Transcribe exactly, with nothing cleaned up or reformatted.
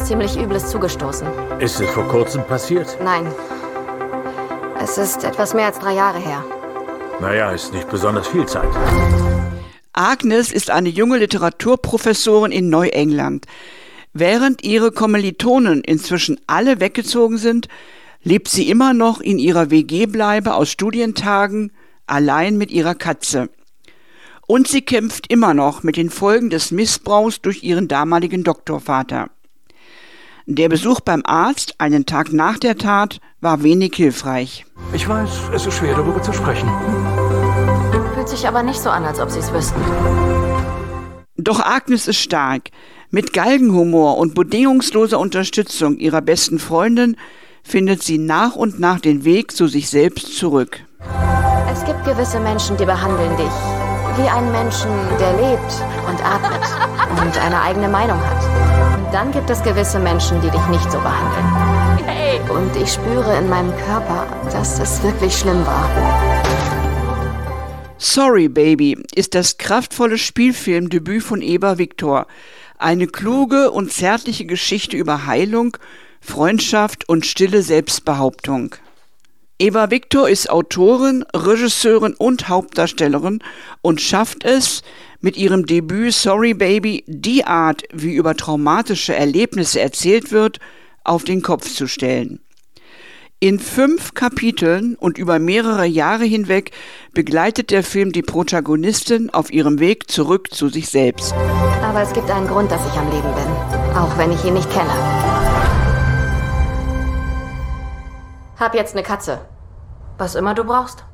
was ziemlich Übles zugestoßen. Ist es vor kurzem passiert? Nein. Es ist etwas mehr als drei Jahre her. Naja, ist nicht besonders viel Zeit. Agnes ist eine junge Literaturprofessorin in Neuengland. Während ihre Kommilitonen inzwischen alle weggezogen sind, lebt sie immer noch in ihrer W G-Bleibe aus Studientagen, allein mit ihrer Katze. Und sie kämpft immer noch mit den Folgen des Missbrauchs durch ihren damaligen Doktorvater. Der Besuch beim Arzt, einen Tag nach der Tat, war wenig hilfreich. Ich weiß, es ist schwer, darüber zu sprechen. Fühlt sich aber nicht so an, als ob sie es wüssten. Doch Agnes ist stark. Mit Galgenhumor und bedingungsloser Unterstützung ihrer besten Freundin findet sie nach und nach den Weg zu sich selbst zurück. Es gibt gewisse Menschen, die behandeln dich wie einen Menschen, der lebt und atmet und eine eigene Meinung hat. Und dann gibt es gewisse Menschen, die dich nicht so behandeln. Hey. Und ich spüre in meinem Körper, dass es wirklich schlimm war. Sorry, Baby ist das kraftvolle Spielfilmdebüt von Eva Victor. Eine kluge und zärtliche Geschichte über Heilung, Freundschaft und stille Selbstbehauptung. Eva Victor ist Autorin, Regisseurin und Hauptdarstellerin und schafft es, mit ihrem Debüt Sorry Baby die Art, wie über traumatische Erlebnisse erzählt wird, auf den Kopf zu stellen. In fünf Kapiteln und über mehrere Jahre hinweg begleitet der Film die Protagonistin auf ihrem Weg zurück zu sich selbst. Aber es gibt einen Grund, dass ich am Leben bin, auch wenn ich ihn nicht kenne. Hab jetzt eine Katze. Was immer du brauchst.